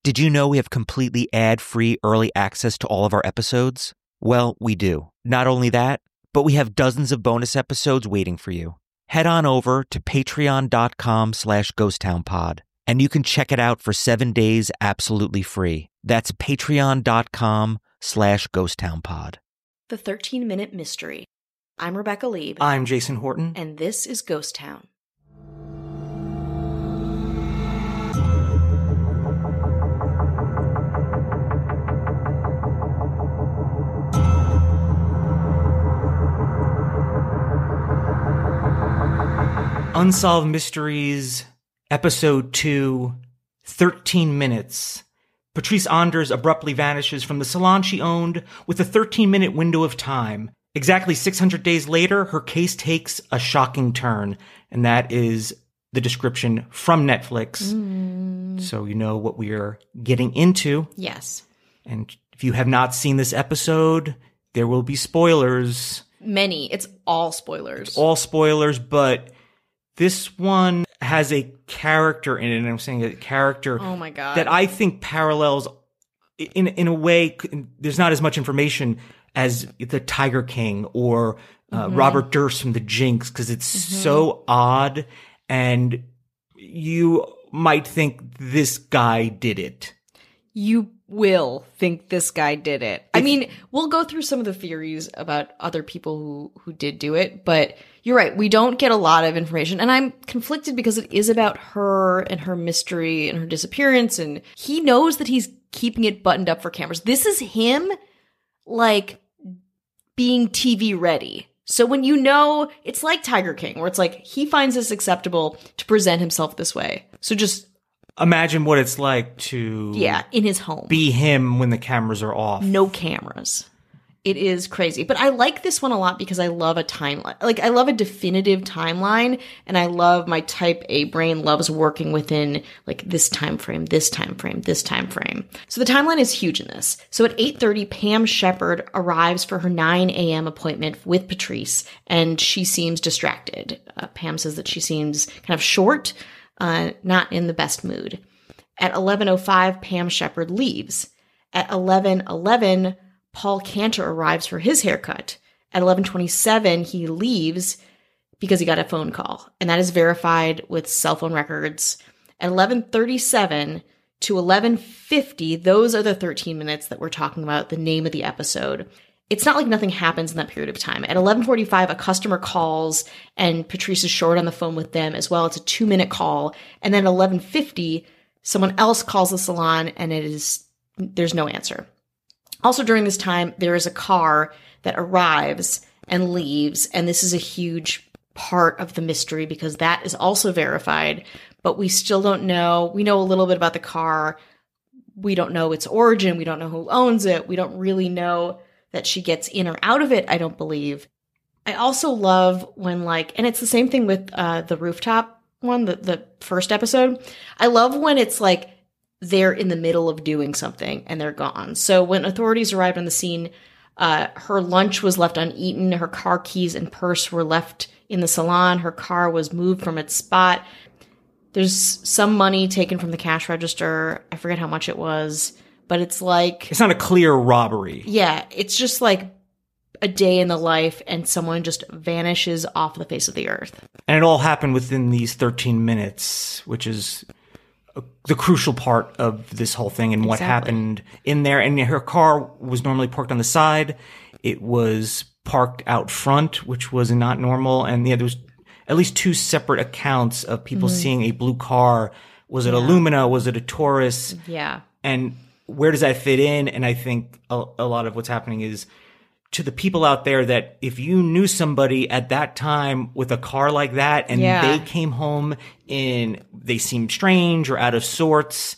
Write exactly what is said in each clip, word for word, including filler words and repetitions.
Did you know we have completely ad-free early access to all of our episodes? Well, we do. Not only that, but we have dozens of bonus episodes waiting for you. Head on over to patreon.com slash ghosttownpod, and you can check it out for seven days absolutely free. That's patreon.com slash ghosttownpod. The thirteen-Minute Mystery. I'm Rebecca Lieb. I'm Jason Horton. And this is Ghost Town. Unsolved Mysteries, Episode two, thirteen minutes. Patrice Anders abruptly vanishes from the salon she owned with a thirteen-minute window of time. Exactly six hundred days later, her case takes a shocking turn, and that is the description from Netflix. Mm. So you know what we are getting into. Yes. And if you have not seen this episode, there will be spoilers. Many. It's all spoilers. It's all spoilers, but this one has a character in it, and I'm saying a character oh my God. that I think parallels, in in a way, there's not as much information as the Tiger King or uh, mm-hmm. Robert Durst from The Jinx, because it's mm-hmm. so odd, and you might think this guy did it. You will think this guy did it. I mean, we'll go through some of the theories about other people who, who did do it, but you're right. We don't get a lot of information, and I'm conflicted because it is about her and her mystery and her disappearance, and he knows that he's keeping it buttoned up for cameras. This is him, like, being T V ready. So when you know, it's like Tiger King, where it's like, he finds this acceptable to present himself this way. So just imagine what it's like to yeah, in his home. Be him when the cameras are off. No cameras. It is crazy. But I like this one a lot because I love a timeline. Like, I love a definitive timeline, and I love my type A brain loves working within, like, this time frame, this time frame, this time frame. So the timeline is huge in this. So at eight thirty, Pam Shepard arrives for her nine a.m. appointment with Patrice, and she seems distracted. Uh, Pam says that she seems kind of short, uh, not in the best mood. At eleven oh five, Pam Shepard leaves. At eleven eleven, Paul Cantor arrives for his haircut. At eleven twenty-seven, he leaves because he got a phone call, and that is verified with cell phone records. At eleven thirty-seven to eleven fifty, those are the thirteen minutes that we're talking about, the name of the episode. It's not like nothing happens in that period of time. At eleven forty-five, a customer calls, and Patrice is short on the phone with them as well. It's a two-minute call. And then at eleven fifty, someone else calls the salon, and it is there's no answer. Also during this time, there is a car that arrives and leaves, and this is a huge part of the mystery because that is also verified, but we still don't know. We know a little bit about the car. We don't know its origin. We don't know who owns it. We don't really know that she gets in or out of it, I don't believe. I also love when, like, and it's the same thing with uh, the rooftop one, the, the first episode. I love when it's like, they're in the middle of doing something and they're gone. So when authorities arrived on the scene, uh, her lunch was left uneaten. Her car keys and purse were left in the salon. Her car was moved from its spot. There's some money taken from the cash register. I forget how much it was, but it's like... It's not a clear robbery. Yeah, it's just like a day in the life and someone just vanishes off the face of the earth. And it all happened within these thirteen minutes, which is the crucial part of this whole thing and what exactly. happened in there. And her car was normally parked on the side. It was parked out front, which was not normal. And yeah, there was at least two separate accounts of people mm-hmm. seeing a blue car. Was it yeah. a Lumina? Was it a Taurus? Yeah. And where does that fit in? And I think a, a lot of what's happening is to the people out there that if you knew somebody at that time with a car like that and yeah. they came home and they seemed strange or out of sorts,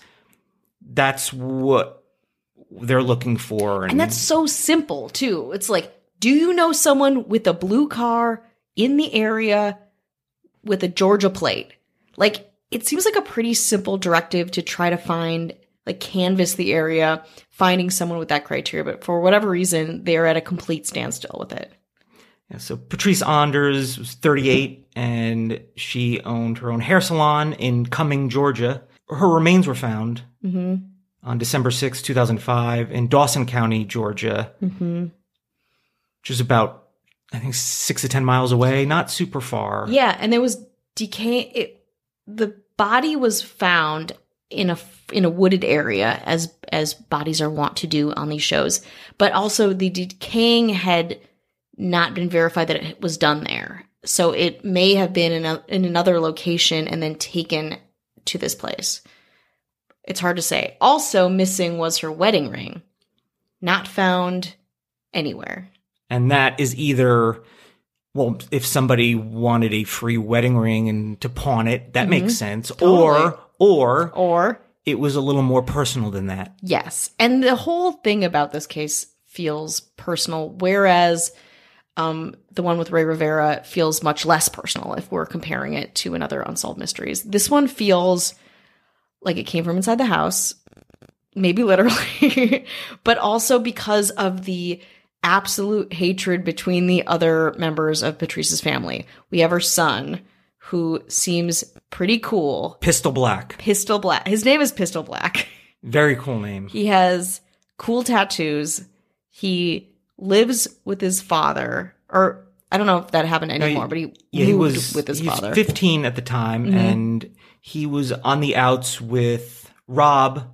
that's what they're looking for. And, and that's so simple, too. It's like, do you know someone with a blue car in the area with a Georgia plate? Like, it seems like a pretty simple directive to try to find, like, canvass the area, finding someone with that criteria. But for whatever reason, they're at a complete standstill with it. Yeah, so Patrice Anders was thirty-eight, and she owned her own hair salon in Cumming, Georgia. Her remains were found mm-hmm. on December sixth, two thousand five in Dawson County, Georgia, Mm-hmm. which is about, I think, six to ten miles away. Not super far. Yeah, and there was decay. It, the body was found in a in a wooded area, as as bodies are wont to do on these shows. But also, the decaying had not been verified that it was done there, so it may have been in, a, in another location and then taken to this place. It's hard to say. Also missing was her wedding ring, not found anywhere. And that is either, well, if somebody wanted a free wedding ring and to pawn it, that Mm-hmm. makes sense. Totally. Or, or, Or it was a little more personal than that. yes. And the whole thing about this case feels personal, whereas um, the one with Ray Rivera feels much less personal if we're comparing it to another Unsolved Mysteries. This one feels like it came from inside the house, maybe literally, but also because of the absolute hatred between the other members of Patrice's family. We have her son, who seems pretty cool. Pistol Black. Pistol Black. His name is Pistol Black. Very cool name. He has cool tattoos. He lives with his father, or I don't know if that happened anymore, he- but he Yeah, he moved was with his he was father. fifteen at the time, Mhm. and he was on the outs with Rob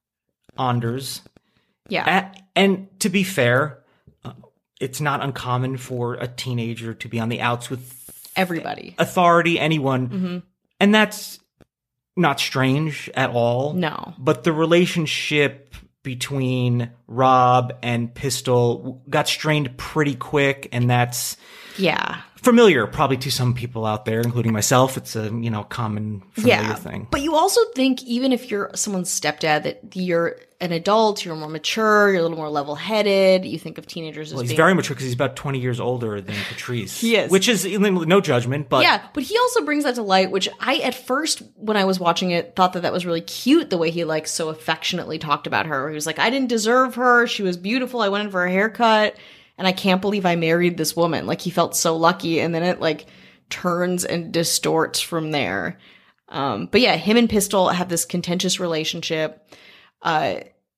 Anders. Yeah. A- and to be fair, uh, it's not uncommon for a teenager to be on the outs with Everybody. authority, anyone. Mhm. And that's not strange at all. No. But the relationship between Rob and Pistol got strained pretty quick, and that's Yeah. familiar probably to some people out there, including myself. It's a, you know, common familiar Yeah. thing. But you also think, even if you're someone's stepdad, that you're an adult, you're more mature, you're a little more level-headed. You think of teenagers as Well, he's being very mature because he's about twenty years older than Patrice. He is. Which is no judgment, but yeah, but he also brings that to light, which I, at first, when I was watching it, thought that that was really cute, the way he, like, so affectionately talked about her. He was like, I didn't deserve her. She was beautiful. I went in for a haircut, and I can't believe I married this woman. Like, he felt so lucky, and then it, like, turns and distorts from there. Um, but yeah, him and Pistol have this contentious relationship, uh,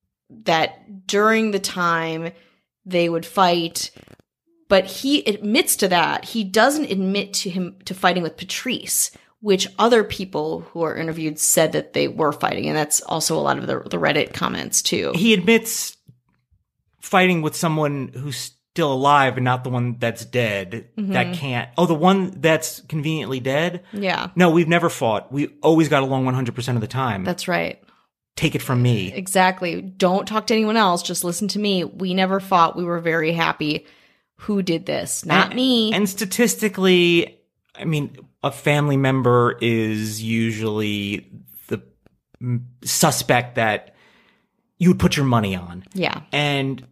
that during the time they would fight, but he admits to that. He doesn't admit to him to fighting with Patrice, which other people who are interviewed said that they were fighting. And that's also a lot of the, the Reddit comments too. he admits fighting with someone who's still alive and not the one that's dead. Mm-hmm. That can't. Oh, the one that's conveniently dead? Yeah, No, we've never fought. We always got along one hundred percent of the time. that's right. Take it from me. Exactly. Don't talk to anyone else. Just listen to me. We never fought. We were very happy. Who did this? Not And- me. And statistically, I mean, a family member is usually the mm, suspect that you would put your money on. yeah. And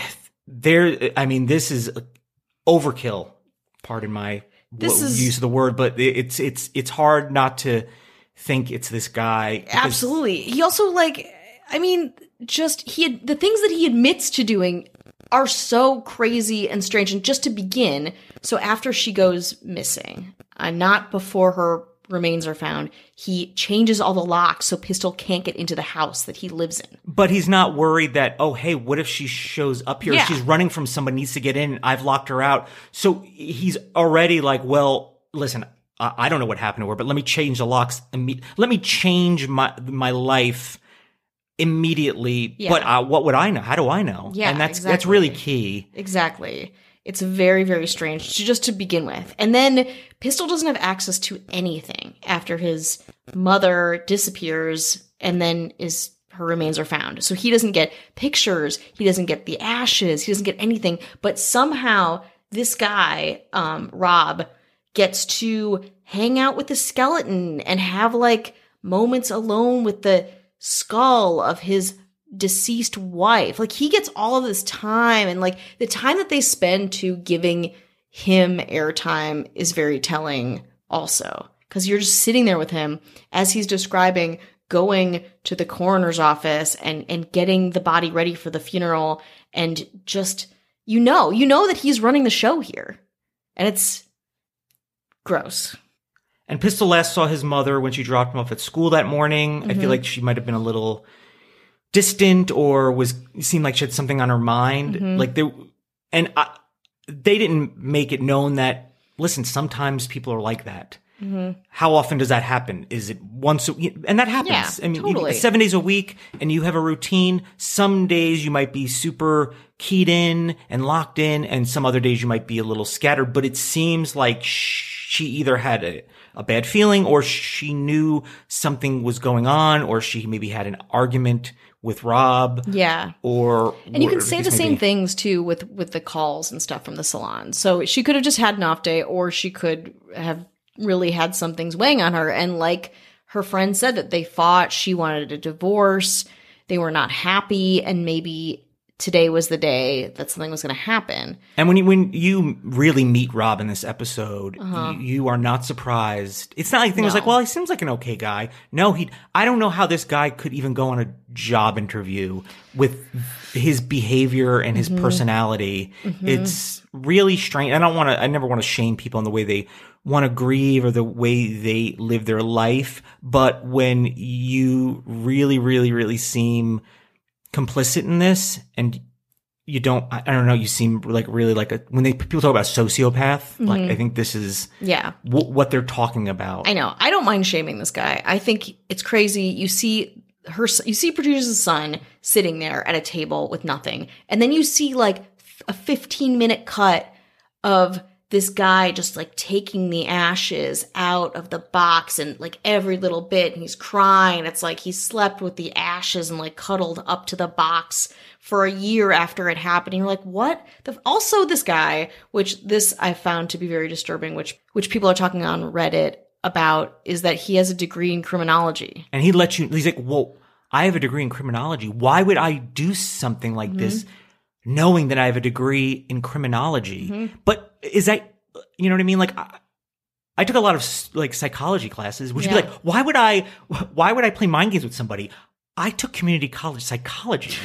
there, I mean, this is overkill. Pardon my This w- is- use of the word, but it's it's it's hard not to think it's this guy. because- Absolutely. He also, like, I mean, just he had, the things that he admits to doing are so crazy and strange. And just to begin, so after she goes missing, uh, not before her remains are found, he changes all the locks so Pistol can't get into the house that he lives in. But he's not worried that, oh, hey, what if she shows up here? Yeah. She's running from someone, needs to get in. I've locked her out. So he's already like, well, listen, I, I don't know what happened to her, but let me change the locks. Imme- let me change my my life immediately. Yeah. But uh, what would I know? How do I know? Yeah, and that's exactly. that's really key. Exactly. It's very, very strange to just to begin with. And then Pistol doesn't have access to anything after his mother disappears and then is her remains are found. So he doesn't get pictures, he doesn't get the ashes, he doesn't get anything. But somehow this guy, um, Rob, gets to hang out with the skeleton and have like moments alone with the skull of his deceased wife. Like, he gets all of this time, and like the time that they spend to giving him airtime is very telling also, because you're just sitting there with him as he's describing going to the coroner's office and and getting the body ready for the funeral, and just you know you know that he's running the show here, and it's gross. And Pistol last saw his mother when she dropped him off at school that morning. I Mm-hmm. feel like she might have been a little distant or was seemed like she had something on her mind. Mm-hmm. Like they, and I, they didn't make it known that, listen, sometimes people are like that. Mm-hmm. How often does that happen? Is it once a week? And that happens. Yeah, I mean, totally. you, seven days a week and you have a routine. Some days you might be super keyed in and locked in, and some other days you might be a little scattered, but it seems like she either had a, a bad feeling, or she knew something was going on, or she maybe had an argument with Rob. Yeah. Or And you can say the same maybe. things too with with the calls and stuff from the salon. So she could have just had an off day, or she could have really had some things weighing on her. And like her friend said, that they fought, she wanted a divorce, they were not happy, and maybe today was the day that something was going to happen. And when you, when you really meet Rob in this episode, Uh-huh. you, you are not surprised. It's not like thing was No. like, well, he seems like an okay guy. No, he. I don't know how this guy could even go on a job interview with his behavior and his Mm-hmm. personality. Mm-hmm. It's really strange. I don't want to. I never want to shame people in the way they want to grieve or the way they live their life. But when you really, really, really seem complicit in this, and you don't, I, I don't know, you seem like really like a, when they, people talk about sociopath, like I think this is Yeah. w- what they're talking about. I know. I don't mind shaming this guy. I think it's crazy. You see her, you see producer's son sitting there at a table with nothing. And then you see like a fifteen minute cut of this guy just like taking the ashes out of the box and like every little bit, and he's crying. It's like he slept with the ashes and like cuddled up to the box for a year after it happened. And you're like, what? The, also this guy, which this I found to be very disturbing, which, which people are talking on Reddit about, is that he has a degree in criminology. And he lets you, he's like, well, I have a degree in criminology. Why would I do something like Mm-hmm. this knowing that I have a degree in criminology? Mm-hmm. But is that, you know what I mean? Like, I, I took a lot of like psychology classes, which would Yeah. be like, why would I, why would I play mind games with somebody? I took community college psychology,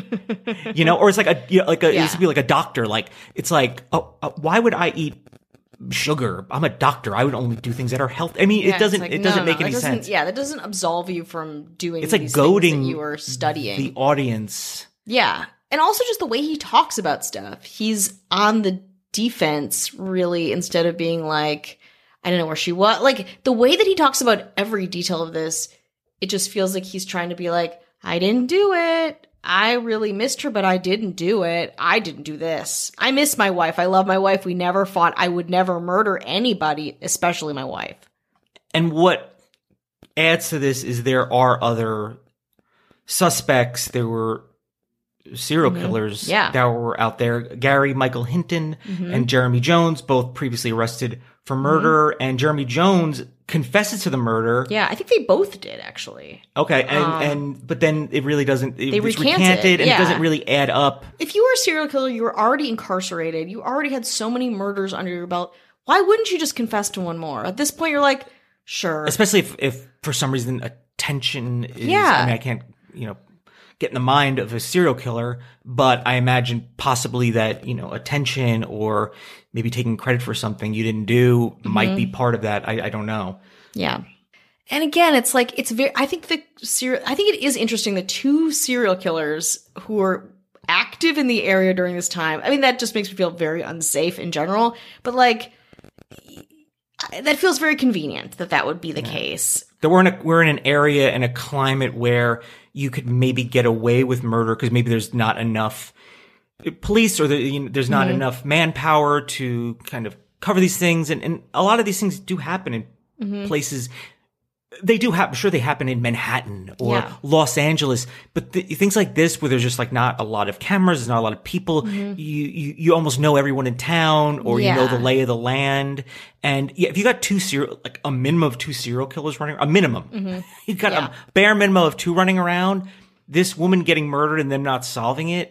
you know, or it's like a, you know, like a, it Yeah. used to be like a doctor. Like, it's like, oh, uh, why would I eat sugar? I'm a doctor. I would only do things that are healthy. I mean, Yeah, it it's doesn't, like, it no, doesn't no, make that any doesn't- sense. Yeah, that doesn't absolve you from doing It's like these things that goading you were studying. the audience. Yeah. And also just the way he talks about stuff. He's on the defense, really, instead of being like, I don't know where she was. Like, the way that he talks about every detail of this, it just feels like he's trying to be like, I didn't do it. I really missed her, but I didn't do it. I didn't do this. I miss my wife. I love my wife. We never fought. I would never murder anybody, especially my wife. And what adds to this is there are other suspects. There were serial killers Mm-hmm. Yeah. that were out there. Gary Michael Hinton Mm-hmm. and Jeremy Jones, both previously arrested for murder. And Jeremy Jones confesses to the murder. Yeah, I think they both did, actually. Okay, and Um, and but then it really doesn't. It, They it's recanted, recanted, and yeah. it doesn't really add up. If you were a serial killer, you were already incarcerated, you already had so many murders under your belt, why wouldn't you just confess to one more? At this point, you're like, sure. Especially if, if for some reason attention is. Yeah. I mean, I can't you know get in the mind of a serial killer, but I imagine possibly that you know attention or maybe taking credit for something you didn't do might be part of that. I, I don't know. Yeah. And again, it's like, it's very, I think the serial, I think it is interesting that two serial killers who were active in the area during this time, I mean, that just makes me feel very unsafe in general, but like, that feels very convenient that that would be the case. That we're in a, we're in an area and a climate where you could maybe get away with murder because maybe there's not enough police or the, you know, there's not Mm-hmm. enough manpower to kind of cover these things. And, and a lot of these things do happen in Mm-hmm. places. They do happen. Sure, they happen in Manhattan or Yeah. Los Angeles, but the, things like this where there's just like not a lot of cameras, there's not a lot of people. Mm-hmm. You, you you almost know everyone in town, or you know Yeah. the lay of the land. And yeah, if you got two serial, like a minimum of two serial killers running, a minimum, you've got Yeah. a bare minimum of two running around. This woman getting murdered and them not solving it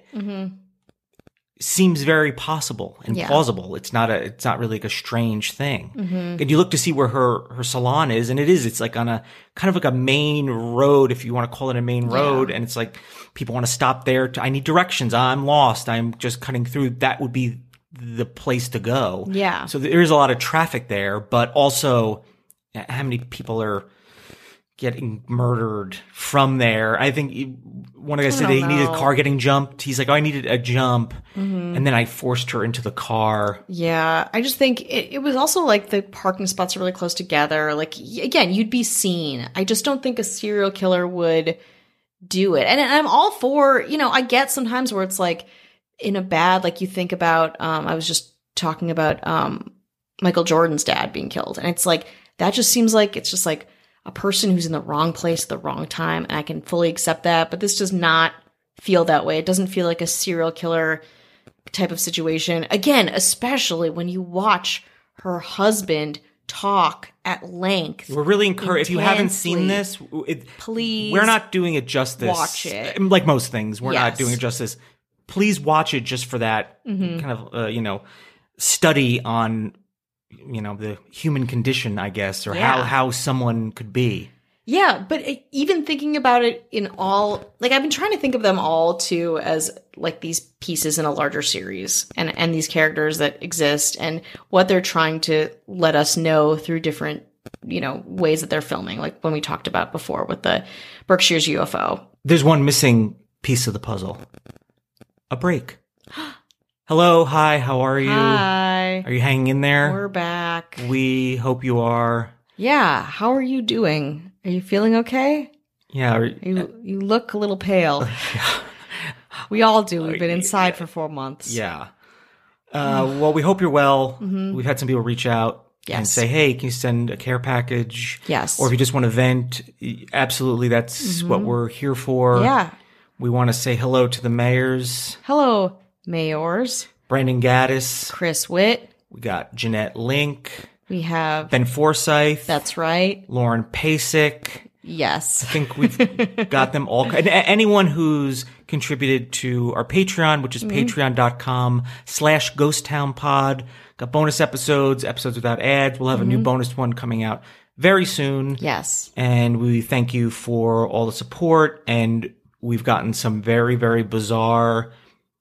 seems very possible and Yeah. plausible. It's not a, it's not really like a strange thing. Mm-hmm. And you look to see where her, her salon is, and it is, it's like on a kind of like a main road, if you want to call it a main road. And it's like people want to stop there. To, I need directions. I'm lost. I'm just cutting through. That would be the place to go. Yeah. So there is a lot of traffic there, but also how many people are getting murdered from there. I think he, one of the guys I said don't he needed a know. car getting jumped. He's like, oh, I needed a jump. Mm-hmm. And then I forced her into the car. Yeah, I just think it, it was also like the parking spots are really close together. Like, y- again, you'd be seen. I just don't think a serial killer would do it. And I'm all for, you know, I get sometimes where it's like in a bad, like you think about, um, I was just talking about um, Michael Jordan's dad being killed. And it's like, that just seems like it's just like a person who's in the wrong place at the wrong time. And I can fully accept that. But this does not feel that way. It doesn't feel like a serial killer type of situation. Again, especially when you watch her husband talk at length. We're really encouraged. If you haven't seen Intensely. this, it, Please we're not doing it justice. watch it. Like most things, we're not Yes. doing it justice. Please watch it just for that Mm-hmm. kind of, uh, you know, study on, you know, the human condition, I guess, or how, Yeah. how someone could be. Yeah, but it, even thinking about it in all, like I've been trying to think of them all too as like these pieces in a larger series and, and these characters that exist and what they're trying to let us know through different, you know, ways that they're filming. Like when we talked about before with the Berkshire's U F O. There's one missing piece of the puzzle. A break. Hello, hi, how are you? Hi, Are you hanging in there? we're back. We hope you are. Yeah, how are you doing? Are you feeling okay? Yeah. are- You you look a little pale. We all do. We've been inside for four months. Yeah. Uh, well, we hope you're well. We've had some people reach out and Yes. say, hey, can you send a care package? Yes. Or if you just want to vent, absolutely, that's what we're here for. Yeah. We want to say hello to the mayors, Hello, mayors. Brandon Gaddis. Chris Witt. We got Jeanette Link, We have. Ben Forsyth, That's right. Lauren Pasek. Yes. I think we've got them all. And a- anyone who's contributed to our Patreon, which is patreon.com slash ghost town pod. Got bonus episodes, episodes without ads. We'll have a new bonus one coming out very soon. Yes. And we thank you for all the support. And we've gotten some very, very bizarre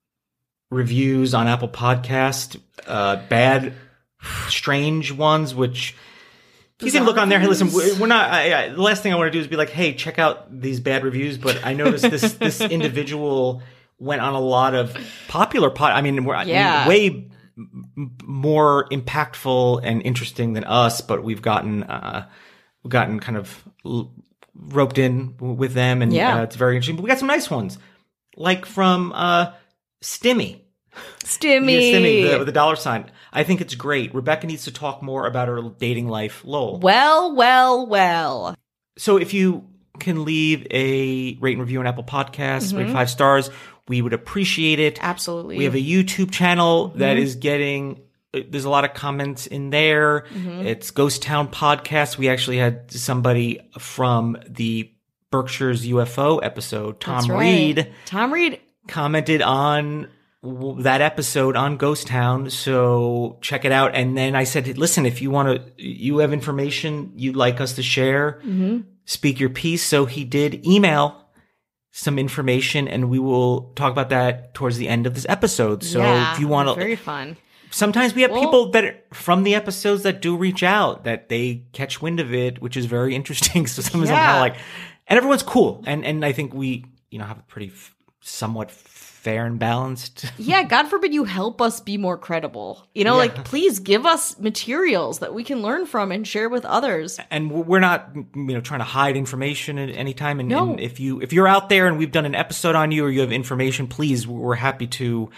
reviews on Apple Podcast. Uh, bad, strange ones, which you can look on there. Hey, listen, we're we're not. I, I, the last thing I want to do is be like, "Hey, check out these bad reviews." But I noticed this this individual went on a lot of popular pod. I mean, we're Yeah. way m- more impactful and interesting than us, but we've gotten uh, we've gotten kind of l- roped in w- with them, and Yeah. uh, it's very interesting. But we got some nice ones, like from uh, Stimmy. Stimmy. Yeah, Stimmy, the, with the dollar sign. I think it's great. Rebecca needs to talk more about her dating life. Lol. Well, well, well. So if you can leave a rate and review on Apple Podcasts, Mm-hmm. rate five stars, we would appreciate it. Absolutely. We have a YouTube channel Mm-hmm. that is getting, there's a lot of comments in there. Mm-hmm. It's Ghost Town Podcast. We actually had somebody from the Berkshire's U F O episode, Tom That's right. Reed, Tom Reed. commented on w- that episode on Ghost Town. So check it out. And then I said, listen, if you want to, you have information you'd like us to share, Mm-hmm. speak your piece. So he did email some information and we will talk about that towards the end of this episode. So yeah, if you want to, very fun. sometimes we have Well- people that are from the episodes that do reach out, that they catch wind of it, which is very interesting. So sometimes I'm kind Yeah. of like, and everyone's cool. And, and I think we, you know, have a pretty f- somewhat fair and balanced. Yeah, God forbid you help us be more credible. You know, Yeah. like please give us materials that we can learn from and share with others. And we're not, you know, trying to hide information at any time. And, No. and if you, if you're out there and we've done an episode on you or you have information, please, we're happy to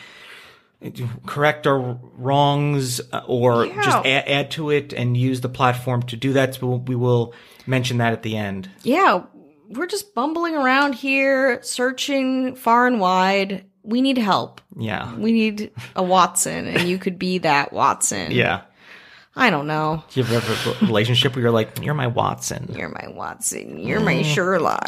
correct our wrongs uh, or Yeah. just add, add to it and use the platform to do that. So we'll, we will mention that at the end. Yeah, we're just bumbling around here, searching far and wide. We need help. Yeah. We need a Watson, and you could be that Watson. Yeah. I don't know. Do you ever have a relationship where you're like, you're my Watson? You're my Watson. You're my Sherlock.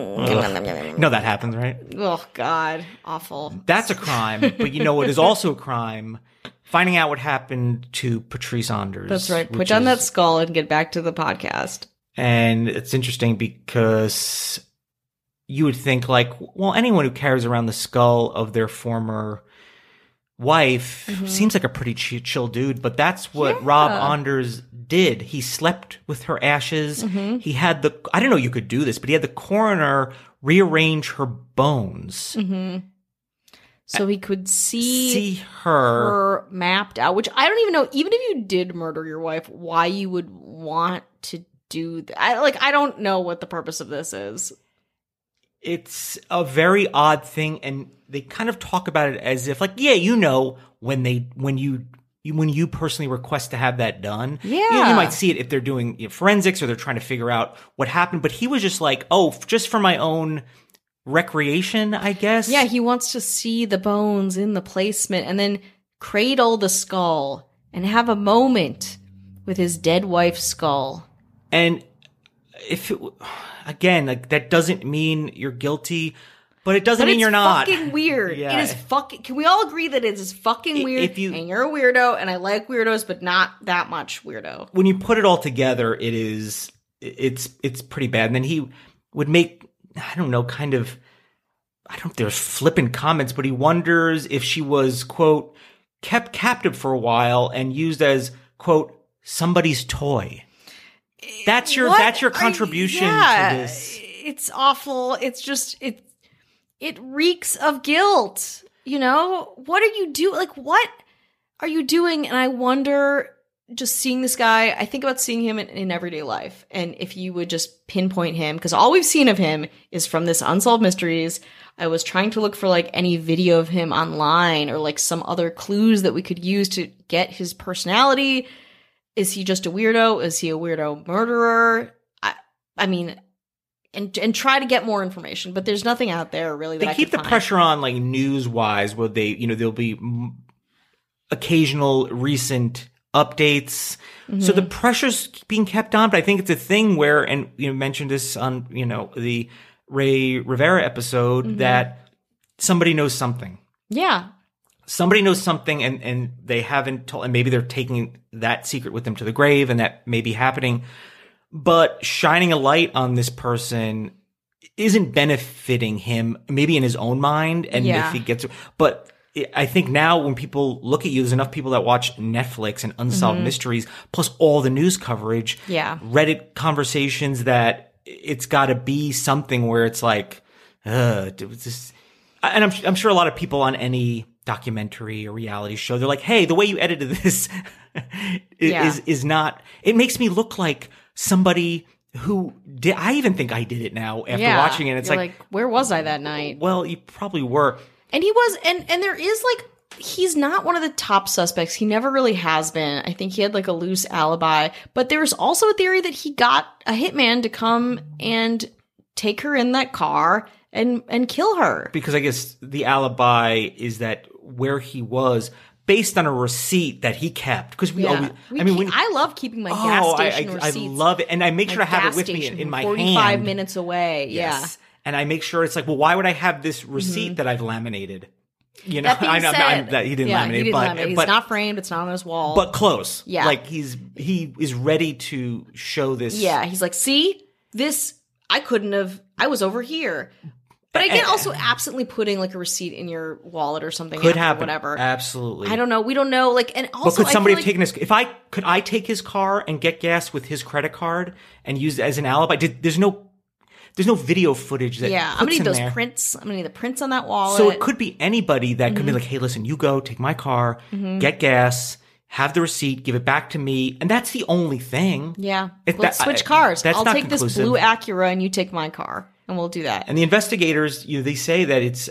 Mm. No, that happens, right? Oh, God. Awful. That's a crime. But you know what is also a crime? Finding out what happened to Patrice Anders. That's right. Put which down is- that skull and get back to the podcast. And it's interesting because you would think like, well, anyone who carries around the skull of their former wife Mm-hmm. seems like a pretty ch- chill dude, but that's what Rob Anders did. He slept with her ashes. Mm-hmm. He had the, I didn't know you could do this, but he had the coroner rearrange her bones. Mm-hmm. So he could see, See her. her mapped out, which I don't even know, even if you did murder your wife, why you would want to do that. I, like, I don't know what the purpose of this is. It's a very odd thing, and they kind of talk about it as if, like, yeah, you know, when they, when you, you when you personally request to have that done, Yeah. you, know, you might see it if they're doing you know, forensics or they're trying to figure out what happened. But he was just like, oh, f- just for my own recreation, I guess. Yeah, he wants to see the bones in the placement and then cradle the skull and have a moment with his dead wife's skull. And if it, again, like that doesn't mean you're guilty, but it doesn't But mean it's you're not. fucking weird. Yeah. It is fucking. Can we all agree that it is fucking I- weird? if you- and you're a weirdo, and I like weirdos, but not that much weirdo. When you put it all together, it is it's it's pretty bad. And then he would make I don't know, kind of I don't there's flippant comments, but he wonders if she was quote kept captive for a while and used as quote somebody's toy. That's your What that's your are you- contribution yeah, to this. It's awful. It's just it. It reeks of guilt. You know, what are you doing? Like, what are you doing? And I wonder, just seeing this guy, I think about seeing him in, in everyday life. And if you would just pinpoint him, because all we've seen of him is from this Unsolved Mysteries. I was trying to look for like any video of him online or like some other clues that we could use to get his personality. Is he just a weirdo? Is he a weirdo murderer? I, I mean, and and try to get more information, but there's nothing out there really that They I keep could the find. pressure on, like news wise, where they, you know, there'll be m- occasional recent updates. Mm-hmm. So the pressure's being kept on, but I think it's a thing where, and you mentioned this on, you know, the Ray Rivera episode, Mm-hmm. that somebody knows something. Yeah, Somebody knows something, and, and they haven't told, and maybe they're taking that secret with them to the grave, and that may be happening. But shining a light on this person isn't benefiting him, maybe in his own mind, and Yeah. if he gets, but I think now when people look at you, there's enough people that watch Netflix and Unsolved Mysteries, plus all the news coverage, Yeah. Reddit conversations, that it's got to be something where it's like, uh, this, and I'm I'm sure a lot of people on any documentary or reality show, they're like, hey, the way you edited this is, Yeah. is is not. It makes me look like somebody who did. I even think I did it now after yeah. watching it. It's You're like, where was I that night? well, you probably were. And he was, and and there is like, he's not one of the top suspects. He never really has been. I think he had like a loose alibi. But there's also a theory that he got a hitman to come and take her in that car and and kill her. Because I guess the alibi is that where he was based on a receipt that he kept. Because we Yeah. always, We I mean, keep- when, I love keeping my gas oh, I, station I, I receipts. love it, and I make my sure to have gas it with me in, station in my forty-five hand. minutes away. Yes. And I make sure it's like, well, why would I have this receipt that I've laminated? You know, Yeah. Mm-hmm. That being I know said, I'm- that he didn't yeah, laminate, he didn't but laminate. He's but not framed. It's not on his wall. but close. Yeah. like he's he is ready to show this. yeah, he's like, see, this, I couldn't have, I was over here. But again, Eh, also absently putting like a receipt in your wallet or something, could after, happen. whatever. Absolutely. I don't know. We don't know. Like, and also, But could I somebody feel have like, taken his? If I could, I take his car and get gas with his credit card and use it as an alibi. Did, there's no, there's no video footage that. yeah, I'm puts gonna need him those there. prints. I'm gonna need the prints on that wallet. So it could be anybody that could be Mm-hmm. like, hey, listen, you go take my car, get gas, have the receipt, give it back to me, and that's the only thing. yeah, If let's that- switch I- cars. that's I'll not take conclusive. this blue Acura and you take my car, and we'll do that. And the investigators, you know, they say that it's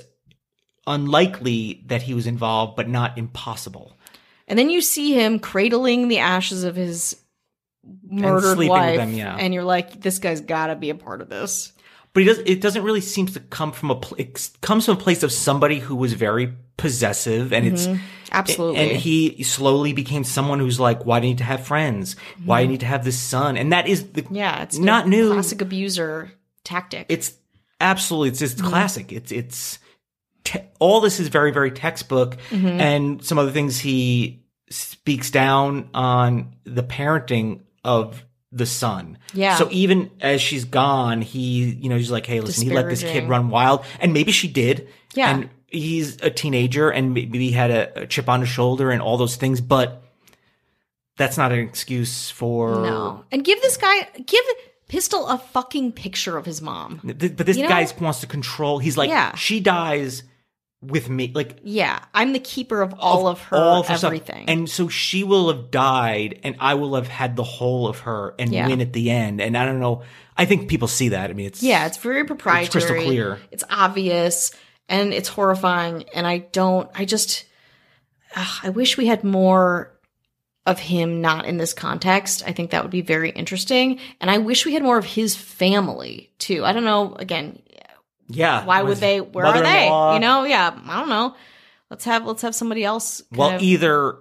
unlikely that he was involved, but not impossible. And then you see him cradling the ashes of his murdered sleeping with wife, them, yeah. and you're like, this guy's got to be a part of this. But he does. It doesn't really seem to come from a. pl- It comes from a place of somebody who was very possessive, and it's Absolutely. And he slowly became someone who's like, "Why do you need to have friends? Why do you need to have this son?" And that is the Yeah, it's not the new. classic abuser tactic. It's absolutely. It's just Mm-hmm. classic. It's it's te- all this is very very textbook, Mm-hmm. and some other things he speaks down on the parenting of the son. Yeah. So even as she's gone, he, you know, he's like, hey, listen, he let this kid Disparaging. run wild. And maybe she did. Yeah. And he's a teenager and maybe he had a, a chip on his shoulder and all those things, but that's not an excuse for No. And give this guy, give Pistol a fucking picture of his mom. But this You know? guy wants to control. He's like, Yeah. she dies with me. Like, Yeah, I'm the keeper of all of her, all of her stuff. everything. And so she will have died and I will have had the whole of her and Yeah. win at the end. And I don't know. I think people see that. I mean, it's, yeah, it's very proprietary. It's crystal clear. It's obvious and it's horrifying. And I don't, I just, ugh, I wish we had more of him not in this context. I think that would be very interesting. And I wish we had more of his family too. I don't know, again, yeah. why would with they, where are they? mother-in-law. You know, yeah, I don't know. Let's have, let's have somebody else. kind Well, of- either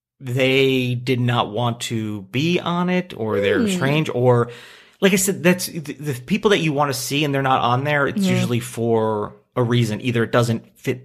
they did not want to be on it or they're Hmm. strange or, like I said, that's the, the people that you want to see and they're not on there. It's Yeah. usually for a reason. Either it doesn't fit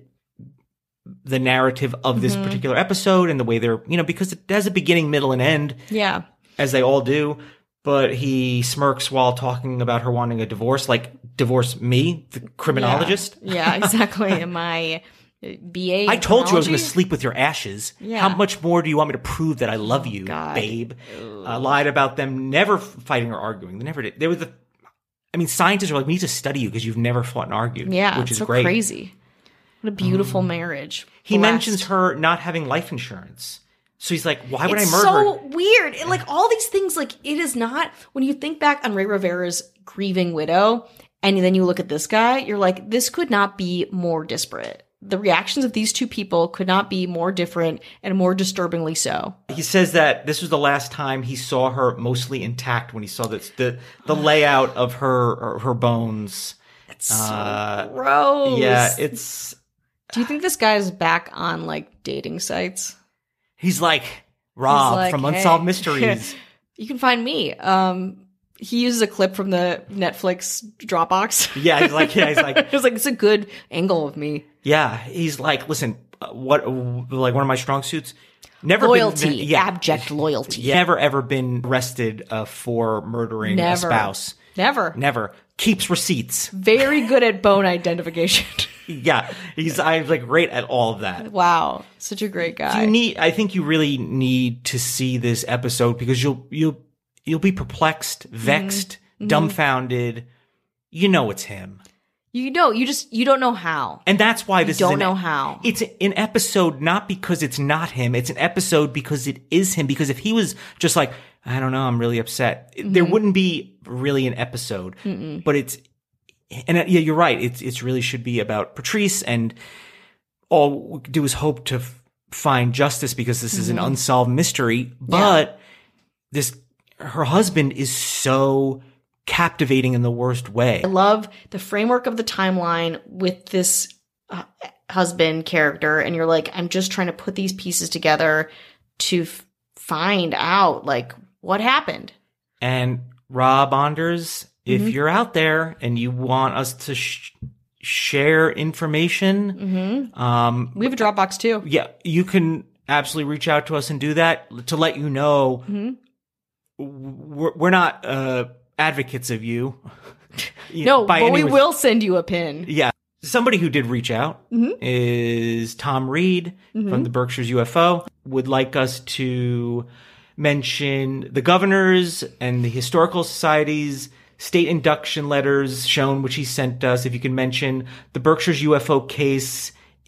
the narrative of this Mm-hmm. particular episode and the way they're, you know, because it has a beginning, middle, and end, yeah. as they all do. But he smirks while talking about her wanting a divorce, like divorce me, the criminologist. Yeah, yeah, exactly. Am I B A? I told you I was going criminology? to sleep with your ashes. Yeah. How much more do you want me to prove that I love you, God. babe? Uh, lied about them never fighting or arguing. They never did. They were the. I mean, scientists are like, we need to study you because you've never fought and argued. Yeah, which it's is so great. crazy. What a beautiful marriage. He Blessed. mentions her not having life insurance, so he's like, "Why would It's I murder?" so weird. It, like all these things, like it is not. When you think back on Ray Rivera's grieving widow, and then you look at this guy, you're like, this could not be more disparate. The reactions of these two people could not be more different and more disturbingly so. He says that this was the last time he saw her mostly intact when he saw this, the the layout of her her bones. It's so Uh, gross. Yeah, it's. Do you think this guy's back on like dating sites? He's like Rob He's like, from "Hey." Unsolved Mysteries. You can find me. Um, he uses a clip from the Netflix Dropbox. Yeah, he's like, yeah, he's like, It was like, it's a good angle of me. yeah, he's like, listen, uh, what, like one of my strong suits, never Loyalty, been, yeah, abject loyalty. never ever been arrested uh, for murdering Never. a spouse. Never. Never keeps receipts. Very good at bone identification. Yeah, he's I'm like great at all of that. Wow. Such a great guy. You need, I think you really need to see this episode because you'll you'll you'll be perplexed, vexed, Mm-hmm. dumbfounded. You know it's him. You know, you just, you don't know how. And that's why this don't is an, know how. It's an episode not because it's not him. It's an episode because it is him. Because if he was just like, I don't know, I'm really upset, Mm-hmm. there wouldn't be really an episode. Mm-mm. But it's, and uh, yeah, you're right. It's it's really should be about Patrice, and all we can do is hope to f- find justice because this is an Mm-hmm. unsolved mystery. But this, her husband is so captivating in the worst way. I love the framework of the timeline with this uh, husband character. And you're like, I'm just trying to put these pieces together to f- find out like what happened. And Rob Anders, if Mm-hmm. you're out there and you want us to sh- share information, Mm-hmm. um, We have a Dropbox too. yeah, you can absolutely reach out to us and do that to let you know Mm-hmm. we're, we're not uh, advocates of you. You No, know, by but any we means. will send you a pin. Yeah. Somebody who did reach out Mm-hmm. is Tom Reed from the Berkshire's U F O. Would like us to mention the governors and the historical societies, state induction letters shown, which he sent us. If you can mention the Berkshire's U F O case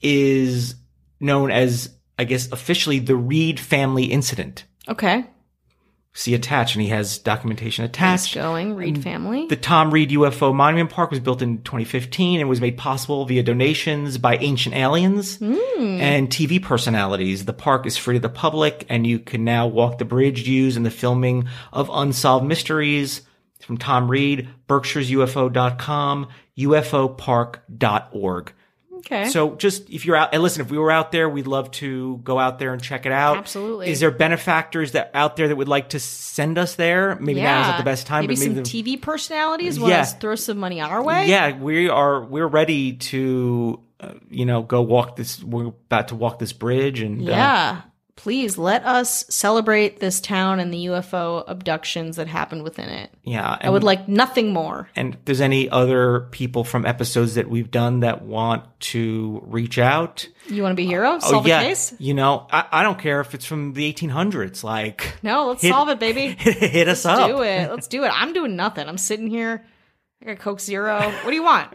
is known as, I guess, officially the Reed family incident. Okay. See attached, and he has documentation Nice attached. going. Reed family. The Tom Reed U F O Monument Park was built in twenty fifteen and was made possible via donations by Ancient Aliens and T V personalities. The park is free to the public, and you can now walk the bridge used in the filming of Unsolved Mysteries. From Tom Reed, berkshires U F O dot com, U F O park dot org. Okay. So just if you're out, and listen, if we were out there, we'd love to go out there and check it out. Absolutely. Is there benefactors that out there that would like to send us there? Maybe now is not the best time, Maybe but maybe some the, T V personalities want Yeah. to throw some money our way. yeah, we are. We're ready to, uh, you know, go walk this. We're about to walk this bridge, and uh, Yeah. please let us celebrate this town and the U F O abductions that happened within it. Yeah. I would like nothing more. And if there's any other people from episodes that we've done that want to reach out. You want to be a hero? Solve oh, yeah. a case? You know, I, I don't care if it's from the eighteen hundreds. Like, no, let's hit, solve it, baby. Hit, hit us let's up. do it. Let's do it. I'm doing nothing. I'm sitting here. I got Coke Zero. What do you want?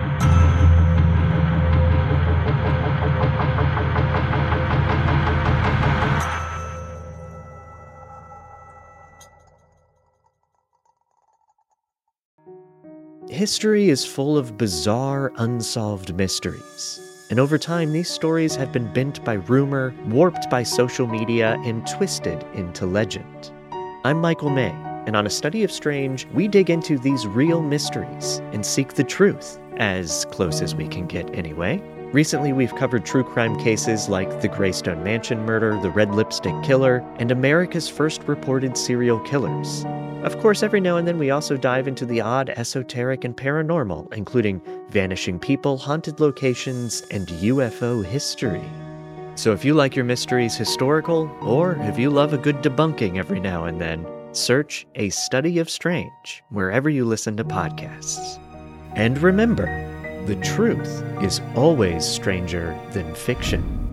History is full of bizarre, unsolved mysteries. And over time, these stories have been bent by rumor, warped by social media, and twisted into legend. I'm Michael May, and on A Study of Strange, we dig into these real mysteries and seek the truth, as close as we can get anyway. Recently, we've covered true crime cases like the Greystone Mansion murder, the Red Lipstick Killer, and America's first reported serial killers. Of course, every now and then we also dive into the odd, esoteric, and paranormal, including vanishing people, haunted locations, and U F O history. So if you like your mysteries historical, or if you love a good debunking every now and then, search A Study of Strange wherever you listen to podcasts. And remember, the truth is always stranger than fiction.